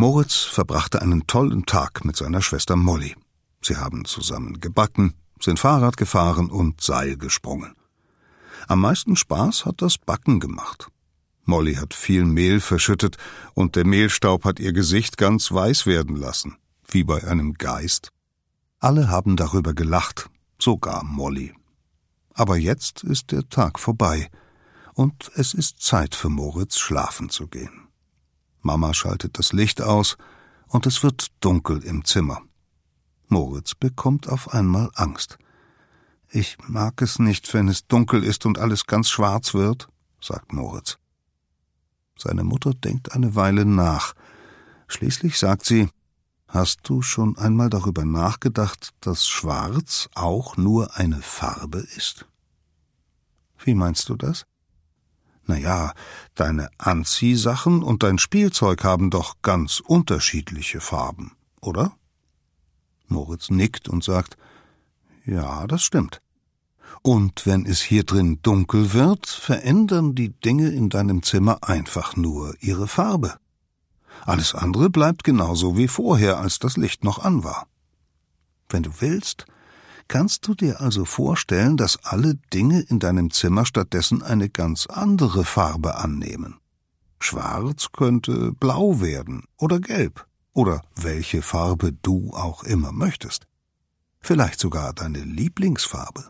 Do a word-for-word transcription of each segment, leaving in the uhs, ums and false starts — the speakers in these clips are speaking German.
Moritz verbrachte einen tollen Tag mit seiner Schwester Molly. Sie haben zusammen gebacken, sind Fahrrad gefahren und Seil gesprungen. Am meisten Spaß hat das Backen gemacht. Molly hat viel Mehl verschüttet und der Mehlstaub hat ihr Gesicht ganz weiß werden lassen, wie bei einem Geist. Alle haben darüber gelacht, sogar Molly. Aber jetzt ist der Tag vorbei und es ist Zeit für Moritz, schlafen zu gehen. Mama schaltet das Licht aus und es wird dunkel im Zimmer. Moritz bekommt auf einmal Angst. »Ich mag es nicht, wenn es dunkel ist und alles ganz schwarz wird«, sagt Moritz. Seine Mutter denkt eine Weile nach. Schließlich sagt sie, »Hast du schon einmal darüber nachgedacht, dass Schwarz auch nur eine Farbe ist?« »Wie meinst du das?« »Na ja, deine Anziehsachen und dein Spielzeug haben doch ganz unterschiedliche Farben, oder?« Moritz nickt und sagt, »Ja, das stimmt. Und wenn es hier drin dunkel wird, verändern die Dinge in deinem Zimmer einfach nur ihre Farbe. Alles andere bleibt genauso wie vorher, als das Licht noch an war. Wenn du willst, kannst du dir also vorstellen, dass alle Dinge in deinem Zimmer stattdessen eine ganz andere Farbe annehmen. Schwarz könnte blau werden oder gelb oder welche Farbe du auch immer möchtest. Vielleicht sogar deine Lieblingsfarbe.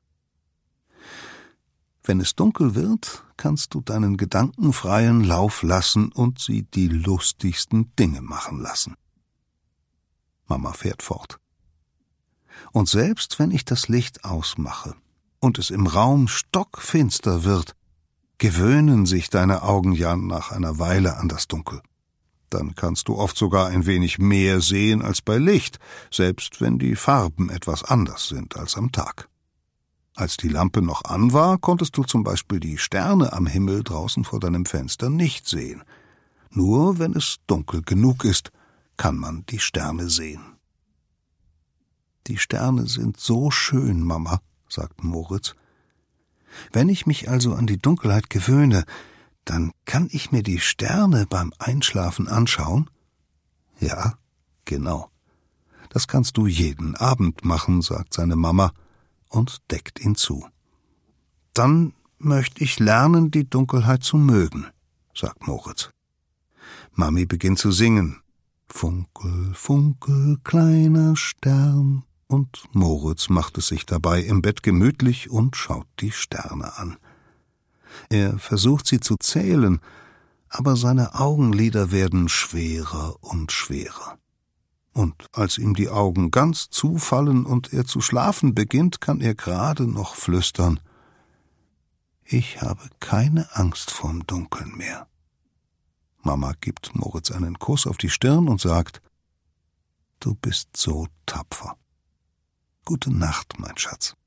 Wenn es dunkel wird, kannst du deinen Gedanken freien Lauf lassen und sie die lustigsten Dinge machen lassen. Mama fährt fort. Und selbst wenn ich das Licht ausmache und es im Raum stockfinster wird, gewöhnen sich deine Augen ja nach einer Weile an das Dunkel. Dann kannst du oft sogar ein wenig mehr sehen als bei Licht, selbst wenn die Farben etwas anders sind als am Tag. Als die Lampe noch an war, konntest du zum Beispiel die Sterne am Himmel draußen vor deinem Fenster nicht sehen. Nur wenn es dunkel genug ist, kann man die Sterne sehen. »Die Sterne sind so schön, Mama«, sagt Moritz. »Wenn ich mich also an die Dunkelheit gewöhne, dann kann ich mir die Sterne beim Einschlafen anschauen?« »Ja, genau. Das kannst du jeden Abend machen«, sagt seine Mama und deckt ihn zu. »Dann möchte ich lernen, die Dunkelheit zu mögen«, sagt Moritz. Mami beginnt zu singen. »Funkel, funkel, kleiner Stern«, und Moritz macht es sich dabei im Bett gemütlich und schaut die Sterne an. Er versucht sie zu zählen, aber seine Augenlider werden schwerer und schwerer. Und als ihm die Augen ganz zufallen und er zu schlafen beginnt, kann er gerade noch flüstern, »Ich habe keine Angst vorm Dunkeln mehr.« Mama gibt Moritz einen Kuss auf die Stirn und sagt, »Du bist so tapfer. Gute Nacht, mein Schatz.«